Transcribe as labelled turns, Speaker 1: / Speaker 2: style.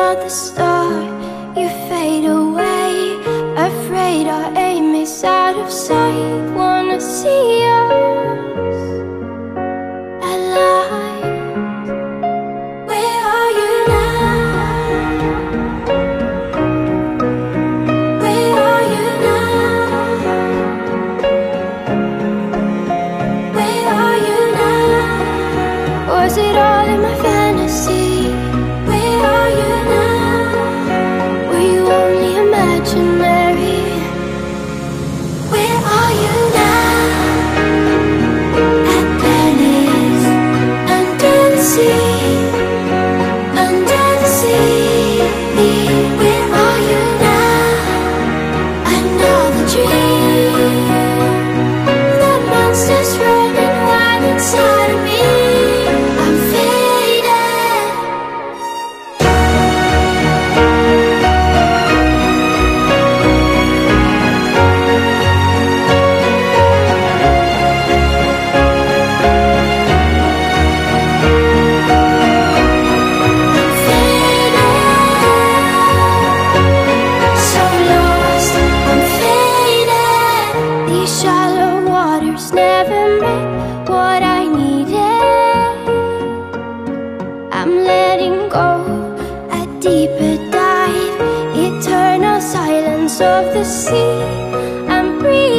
Speaker 1: another star, you fade away. Afraid our aim is out of sight. Wanna see us alive. Where are you now? Where are you now? Where are you now? Was it all in my fantasy? Where are you now? Were you only imaginary? Where are you now? At Venice, under the sea, under the sea. Where are you now? Another dream. The monster's running wild inside of me. I'm faded. So lost, I'm faded. These shallow waters never met what I needed. I'm letting go, a deeper dive, eternal silence of the sea. I'm breathing.